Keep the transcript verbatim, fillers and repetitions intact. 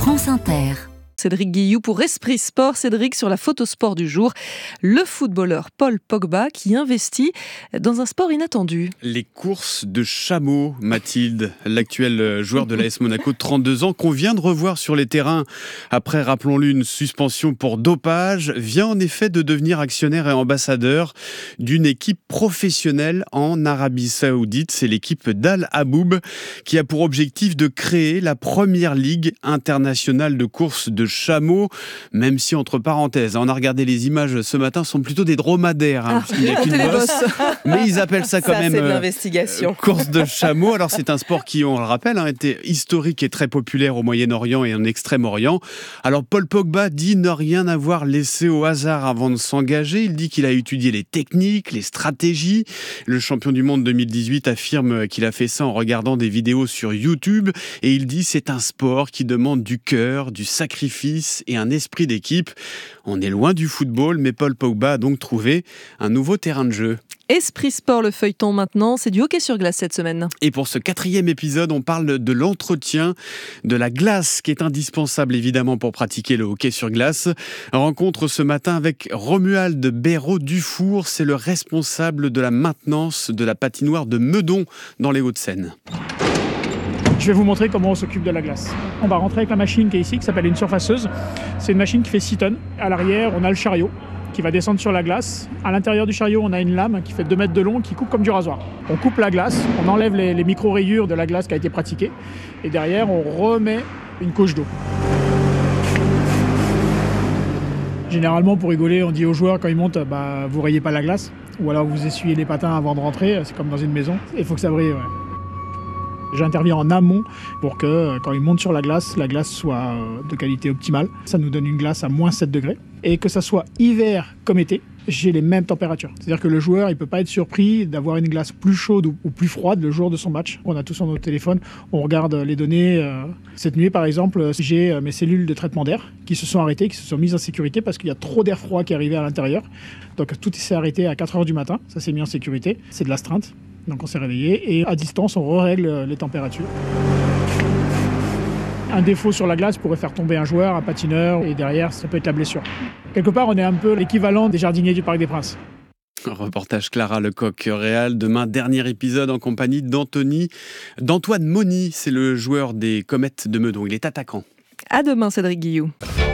France Inter. Cédric Guilloux pour Esprit Sport. Cédric, sur la photosport du jour, le footballeur Paul Pogba qui investit dans un sport inattendu. Les courses de chameaux, Mathilde, l'actuel joueur de l'A S Monaco de trente-deux ans, qu'on vient de revoir sur les terrains après, rappelons-le, une suspension pour dopage, vient en effet de devenir actionnaire et ambassadeur d'une équipe professionnelle en Arabie Saoudite. C'est l'équipe d'Al Aboub qui a pour objectif de créer la première ligue internationale de courses de chameaux, même si, entre parenthèses, on a regardé les images ce matin, sont plutôt des dromadaires, hein, ah, parce qu'il n'y a qu'une bosse, mais ils appellent ça quand ça, même c'est de euh, l'investigation. Euh, course de chameaux. Alors c'est un sport qui, on le rappelle, hein, était historique et très populaire au Moyen-Orient et en Extrême-Orient. Alors Paul Pogba dit ne rien avoir laissé au hasard avant de s'engager. Il dit qu'il a étudié les techniques, les stratégies. Le champion du monde deux mille dix-huit affirme qu'il a fait ça en regardant des vidéos sur YouTube, et il dit c'est un sport qui demande du cœur, du sacrifice et un esprit d'équipe. On est loin du football, mais Paul Pogba a donc trouvé un nouveau terrain de jeu. Esprit Sport, le feuilleton maintenant, c'est du hockey sur glace cette semaine. Et pour ce quatrième épisode, on parle de l'entretien de la glace, qui est indispensable évidemment pour pratiquer le hockey sur glace. Rencontre ce matin avec Romuald Béraud-Dufour, c'est le responsable de la maintenance de la patinoire de Meudon dans les Hauts-de-Seine. Je vais vous montrer comment on s'occupe de la glace. On va rentrer avec la machine qui est ici, qui s'appelle une surfaceuse. C'est une machine qui fait six tonnes. À l'arrière, on a le chariot qui va descendre sur la glace. À l'intérieur du chariot, on a une lame qui fait deux mètres de long, qui coupe comme du rasoir. On coupe la glace, on enlève les, les micro-rayures de la glace qui a été pratiquée. Et derrière, on remet une couche d'eau. Généralement, pour rigoler, on dit aux joueurs quand ils montent, bah, vous rayez pas la glace. Ou alors vous essuyez les patins avant de rentrer. C'est comme dans une maison. Il faut que ça brille, ouais. J'interviens en amont pour que, quand ils montent sur la glace, la glace soit de qualité optimale. Ça nous donne une glace à moins sept degrés. Et que ça soit hiver comme été, j'ai les mêmes températures. C'est-à-dire que le joueur, il ne peut pas être surpris d'avoir une glace plus chaude ou plus froide le jour de son match. On a tout sur notre téléphone, on regarde les données. Cette nuit, par exemple, j'ai mes cellules de traitement d'air qui se sont arrêtées, qui se sont mises en sécurité parce qu'il y a trop d'air froid qui arrivait à l'intérieur. Donc tout s'est arrêté à quatre heures du matin, ça s'est mis en sécurité. C'est de l'astreinte. Donc on s'est réveillé et à distance, on règle les températures. Un défaut sur la glace pourrait faire tomber un joueur, un patineur, et derrière, ça peut être la blessure. Quelque part, on est un peu l'équivalent des jardiniers du Parc des Princes. Reportage Clara Lecoq-Réal. Demain, dernier épisode en compagnie d'Anthony, d'Antoine Moni. C'est le joueur des Comètes de Meudon. Il est attaquant. À demain, Cédric Guilloux.